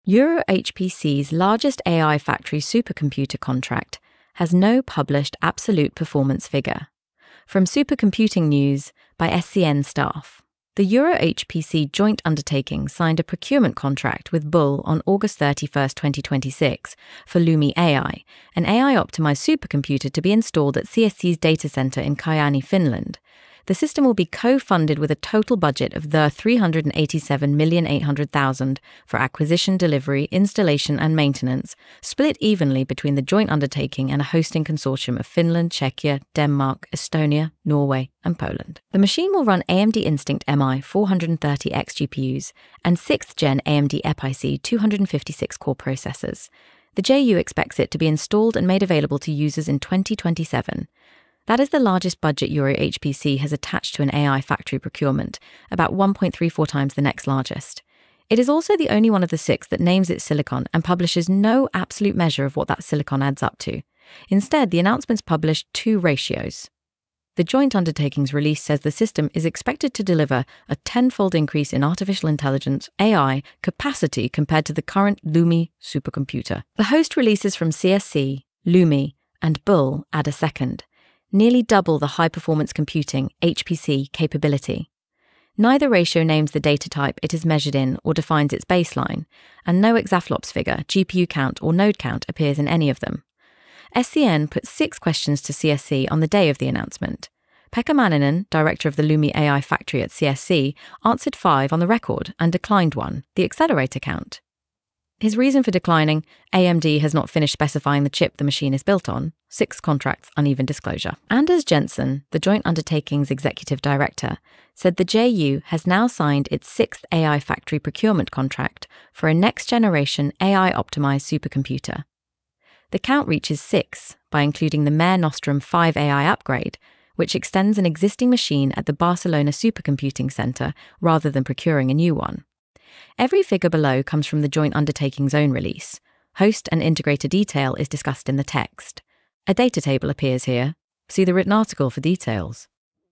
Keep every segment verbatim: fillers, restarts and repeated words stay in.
EuroHPC's largest A I factory supercomputer contract has no published absolute performance figure. From Supercomputing News by S C N staff. The EuroHPC joint undertaking signed a procurement contract with Bull on August thirty-first, twenty twenty-six for Lumi A I, an A I-optimized supercomputer to be installed at C S C's data center in Kajaani, Finland. The system will be co-funded with a total budget of the three hundred eighty-seven million eight hundred thousand for acquisition, delivery, installation and maintenance, split evenly between the joint undertaking and a hosting consortium of Finland, Czechia, Denmark, Estonia, Norway and Poland. The machine will run A M D Instinct M I four thirty X G P Us and sixth gen A M D E P I C two fifty-six core processors. The J U expects it to be installed and made available to users in twenty twenty-seven. That is the largest budget EuroHPC has attached to an A I factory procurement, about one point three four times the next largest. It is also the only one of the six that names its silicon and publishes no absolute measure of what that silicon adds up to. Instead, the announcements publish two ratios. The joint undertaking's release says the system is expected to deliver a tenfold increase in artificial intelligence, A I, capacity compared to the current Lumi supercomputer. The host releases from C S C, Lumi, and Bull add a second, nearly double the high-performance computing H P C capability. Neither ratio names the data type it is measured in or defines its baseline, and no exaflops figure, G P U count or node count appears in any of them. S C N put six questions to C S C on the day of the announcement. Pekka Manninen, director of the Lumi A I factory at C S C, answered five on the record and declined one, the accelerator count. His reason for declining: A M D has not finished specifying the chip the machine is built on. Six contracts, uneven disclosure. Anders Jensen, the joint undertaking's executive director, said the J U has now signed its sixth A I factory procurement contract for a next-generation A I-optimized supercomputer. The count reaches six by including the Mare Nostrum five A I upgrade, which extends an existing machine at the Barcelona Supercomputing Center rather than procuring a new one. Every figure below comes from the joint undertaking's own release. Host and integrator detail is discussed in the text. A data table appears here. See the written article for details.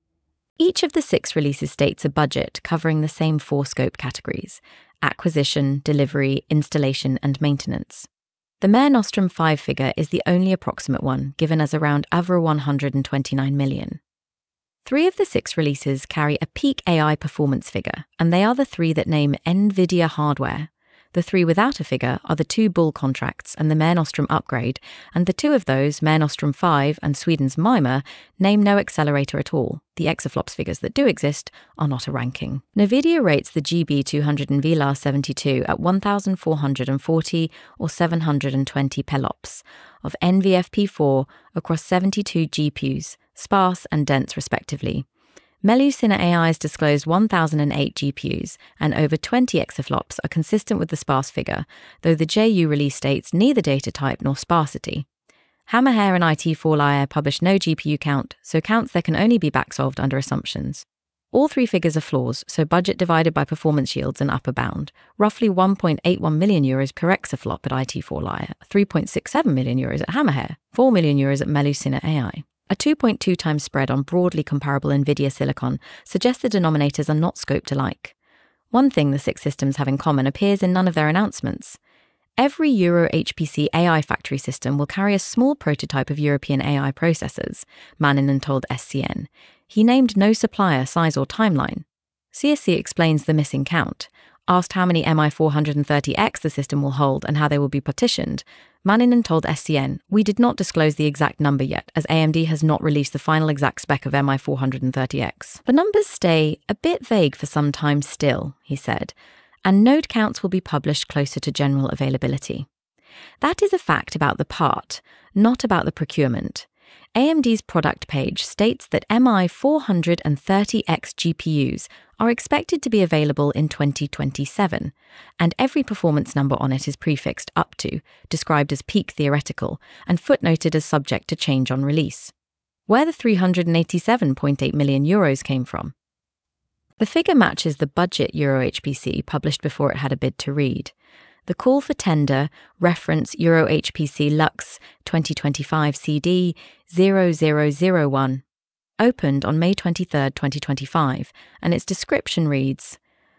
Each of the six releases states a budget covering the same four scope categories: acquisition, delivery, installation, and maintenance. The Mare Nostrum five figure is the only approximate one, given as around over one hundred twenty-nine million. Three of the six releases carry a peak A I performance figure, and they are the three that name NVIDIA hardware. The three without a figure are the two Bull contracts and the Mare Nostrum upgrade, and the two of those, Mare Nostrum five and Sweden's Mimer, name no accelerator at all. The exaflops figures that do exist are not a ranking. NVIDIA rates the G B two hundred and V L A R seventy-two at one thousand four hundred forty or seven hundred twenty pelops of N V F P four across seventy-two G P Us, sparse and dense respectively. Melusina A I's disclosed one thousand eight G P Us and over twenty exaflops are consistent with the sparse figure, though the J U release states neither data type nor sparsity. Hammerhair and I T four Liar publish no G P U count, so counts there can only be backsolved under assumptions. All three figures are floors, so budget divided by performance yields and upper bound. Roughly one point eight one million euros per exaflop at I T four Liar, three point six seven million euros at Hammerhair, four million euros at Melusina A I. A two point two times spread on broadly comparable NVIDIA silicon suggests the denominators are not scoped alike. One thing the six systems have in common appears in none of their announcements. Every EuroHPC A I factory system will carry a small prototype of European A I processors, Manninen told S C N. He named no supplier, size or timeline. C S C explains the missing count. Asked how many M I four thirty X the system will hold and how they will be partitioned, Manninen told S C N, "We did not disclose the exact number yet, as A M D has not released the final exact spec of M I four thirty X. The numbers stay a bit vague for some time still," he said, "and node counts will be published closer to general availability." That is a fact about the part, not about the procurement. A M D's product page states that M I four thirty X G P Us are expected to be available in twenty twenty-seven, and every performance number on it is prefixed up to, described as peak theoretical, and footnoted as subject to change on release. Where the three hundred eighty-seven point eight million euros came from? The figure matches the budget EuroHPC published before it had a bid to read. The call for tender, reference EuroHPC Lux twenty twenty-five C D zero zero zero one, opened on May twenty-third, twenty twenty-five, and its description reads,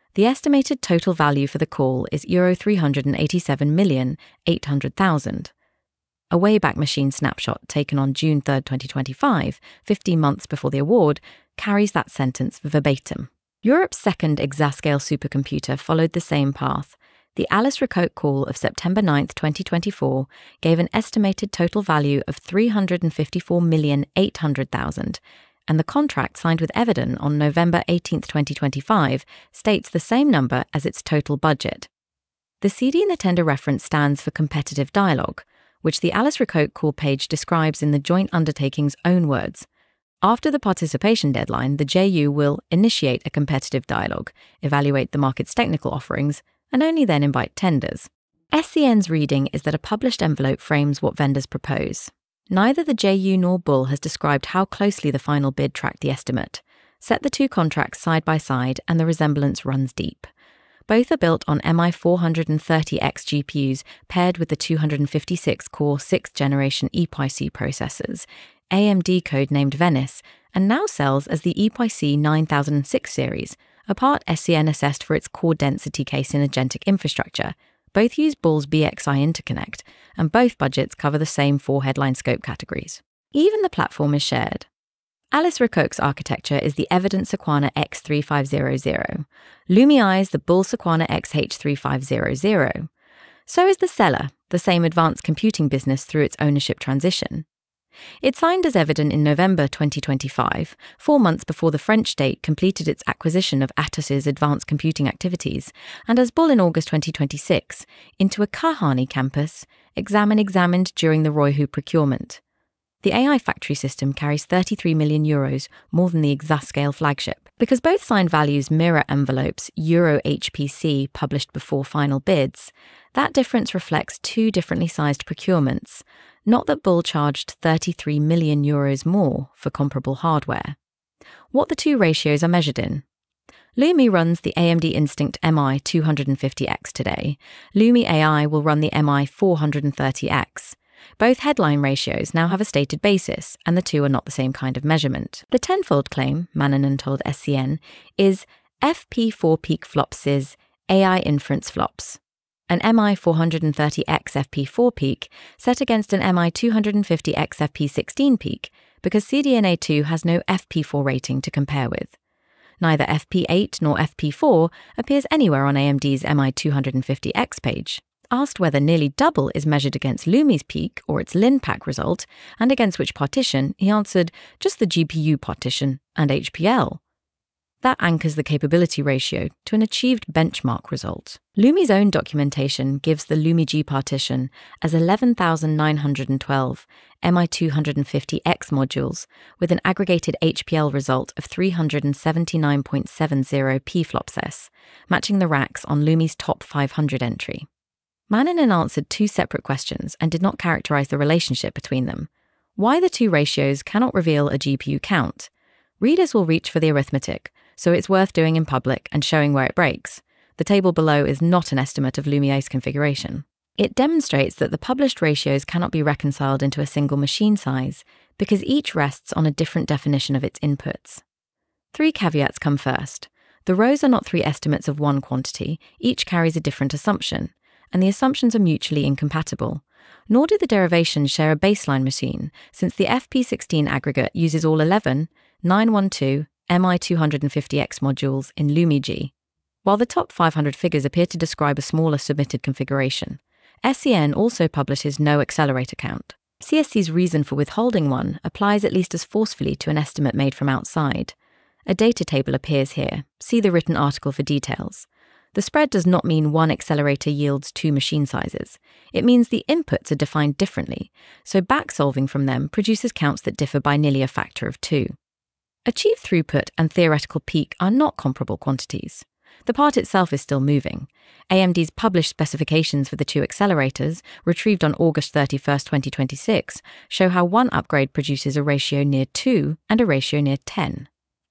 The estimated total value for the call is euro three hundred eighty-seven million eight hundred thousand. A Wayback Machine snapshot taken on June third, twenty twenty-five, fifteen months before the award, carries that sentence verbatim. Europe's second exascale supercomputer followed the same path. The Alice Rakoc call of September ninth, twenty twenty-four gave an estimated total value of three hundred fifty-four million eight hundred thousand, and the contract signed with Eviden on November eighteenth, twenty twenty-five states the same number as its total budget. The C D in the tender reference stands for competitive dialogue, which the Alice Rakoc call page describes in the joint undertaking's own words. After the participation deadline, the J U will initiate a competitive dialogue, evaluate the market's technical offerings, and only then invite tenders. S C N's reading is that a published envelope frames what vendors propose. Neither the J U nor Bull has described how closely the final bid tracked the estimate. Set the two contracts side by side and the resemblance runs deep. Both are built on M I four thirty X G P Us paired with the two fifty-six core sixth generation E P Y C processors, A M D code-named Venice, and now sells as the E P Y C nine thousand six series, a part S C N assessed for its core density case in agentic infrastructure. Both use Bull's B X I interconnect, and both budgets cover the same four headline scope categories. Even the platform is shared. Alice Rakoc's architecture is the Eviden Sequana X three five hundred. Lumii is the Bull Sequana X H three five hundred. So is the seller, the same advanced computing business through its ownership transition. It signed as Eviden in November twenty twenty-five, four months before the French state completed its acquisition of Atos' advanced computing activities, and as Bull in August twenty twenty-six, into a Kahani campus, examine examined during the Roihu procurement. The A I factory system carries thirty-three million euros, more than the Exascale flagship. Because both signed values mirror envelopes Euro H P C published before final bids, that difference reflects two differently sized procurements, not that Bull charged thirty-three million euros more for comparable hardware. What the two ratios are measured in. Lumi runs the A M D Instinct M I two fifty X today. Lumi A I will run the M I four thirty X. Both headline ratios now have a stated basis, and the two are not the same kind of measurement. The tenfold claim, Mannanen told S C N, is F P four peak flops is A I inference flops. An M I four thirty X F P four peak set against an M I two fifty X F P sixteen peak because C D N A two has no F P four rating to compare with. Neither F P eight nor F P four appears anywhere on A M D's M I two fifty X page. Asked whether nearly double is measured against Lumi's peak or its LinPack result, and against which partition, he answered, just the G P U partition and H P L. That anchors the capability ratio to an achieved benchmark result. Lumi's own documentation gives the LumiG partition as eleven thousand nine hundred twelve M I two fifty X modules with an aggregated H P L result of three hundred seventy-nine point seven zero pflops s, matching the racks on Lumi's top five hundred entry. Mannanen answered two separate questions and did not characterize the relationship between them. Why the two ratios cannot reveal a G P U count. Readers will reach for the arithmetic, so it's worth doing in public and showing where it breaks. The table below is not an estimate of Lumi's configuration. It demonstrates that the published ratios cannot be reconciled into a single machine size because each rests on a different definition of its inputs. Three caveats come first. The rows are not three estimates of one quantity, each carries a different assumption, and the assumptions are mutually incompatible. Nor do the derivations share a baseline machine, since the F P sixteen aggregate uses all eleven, nine twelve M I two fifty X modules in LumiG, while the top five hundred figures appear to describe a smaller submitted configuration. S C N also publishes no accelerator count. C S C's reason for withholding one applies at least as forcefully to an estimate made from outside. A data table appears here. See the written article for details. The spread does not mean one accelerator yields two machine sizes. It means the inputs are defined differently, so back-solving from them produces counts that differ by nearly a factor of two. Achieved throughput and theoretical peak are not comparable quantities. The part itself is still moving. A M D's published specifications for the two accelerators, retrieved on August thirty-first, twenty twenty-six, show how one upgrade produces a ratio near two and a ratio near ten.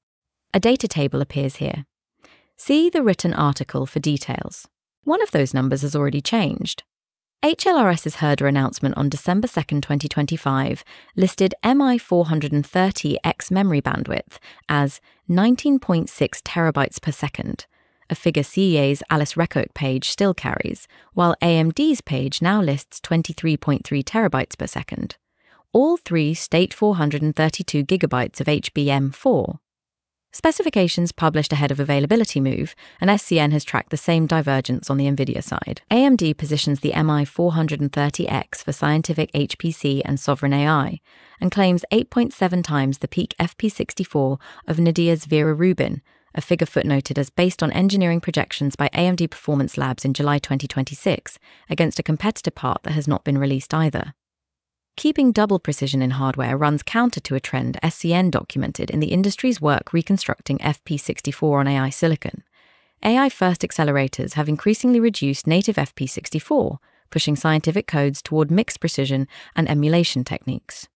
A data table appears here. See the written article for details. One of those numbers has already changed. HLRS's Herder announcement on December second, twenty twenty-five listed M I four thirty X memory bandwidth as nineteen point six terabytes per second, a figure C E A's Alice Recook page still carries, while A M D's page now lists twenty-three point three terabytes per second. All three state four hundred thirty-two gigabytes of H B M four. Specifications published ahead of availability move, and S C N has tracked the same divergence on the NVIDIA side. A M D positions the M I four thirty X for scientific H P C and sovereign A I, and claims eight point seven times the peak F P sixty-four of NVIDIA's Vera Rubin, a figure footnoted as based on engineering projections by A M D Performance Labs in July twenty twenty-six, against a competitor part that has not been released either. Keeping double precision in hardware runs counter to a trend S C N documented in the industry's work reconstructing F P sixty-four on A I silicon. A I-first accelerators have increasingly reduced native F P sixty-four, pushing scientific codes toward mixed precision and emulation techniques.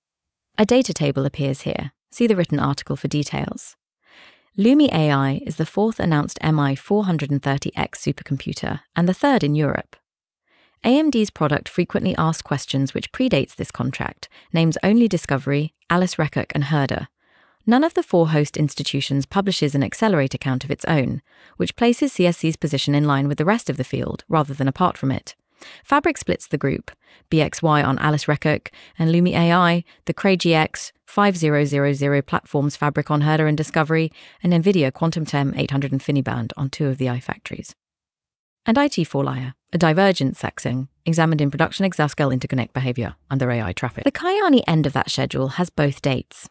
A data table appears here. See the written article for details. Lumi A I is the fourth announced M I four thirty X supercomputer and the third in Europe. A M D's product frequently asks questions which predates this contract, names Only Discovery, Alice Recook and Herder. None of the four host institutions publishes an accelerator count of its own, which places C S C's position in line with the rest of the field rather than apart from it. Fabric splits the group, B X Y on Alice Recook and Lumi A I, the Cray G X, five thousand platforms Fabric on Herder and Discovery, and NVIDIA Quantum Tem eight hundred InfiniBand on two of the iFactories. And I T four layer, a divergence sexing, examined in production exascale interconnect behavior under A I traffic. The Kayani end of that schedule has both dates.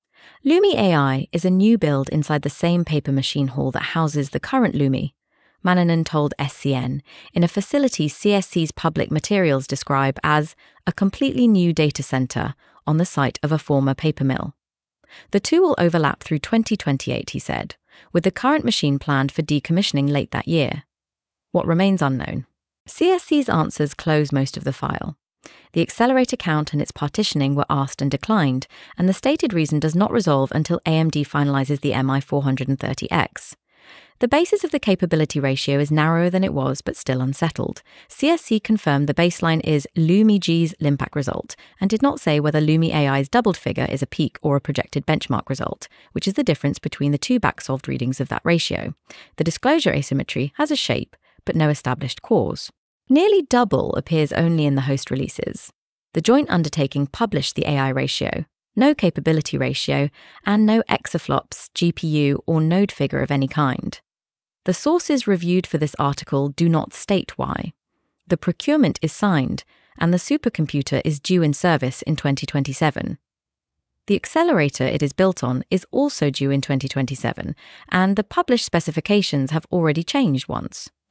Lumi A I is a new build inside the same paper machine hall that houses the current Lumi, Mannanen told S C N, in a facility C S C's public materials describe as a completely new data center on the site of a former paper mill. The two will overlap through twenty twenty-eight, he said, with the current machine planned for decommissioning late that year. What remains unknown. C S C's answers close most of the file. The accelerator count and its partitioning were asked and declined, and the stated reason does not resolve until A M D finalizes the M I four thirty X. The basis of the capability ratio is narrower than it was, but still unsettled. C S C confirmed the baseline is Lumi G's Limpac result, and did not say whether Lumi A I's doubled figure is a peak or a projected benchmark result, which is the difference between the two backsolved readings of that ratio. The disclosure asymmetry has a shape, but no established cause. Nearly double appears only in the host releases. The joint undertaking published the A I ratio, no capability ratio, and no exaflops, G P U, or node figure of any kind. The sources reviewed for this article do not state why. The procurement is signed, and the supercomputer is due in service in twenty twenty-seven. The accelerator it is built on is also due in twenty twenty-seven, and the published specifications have already changed once.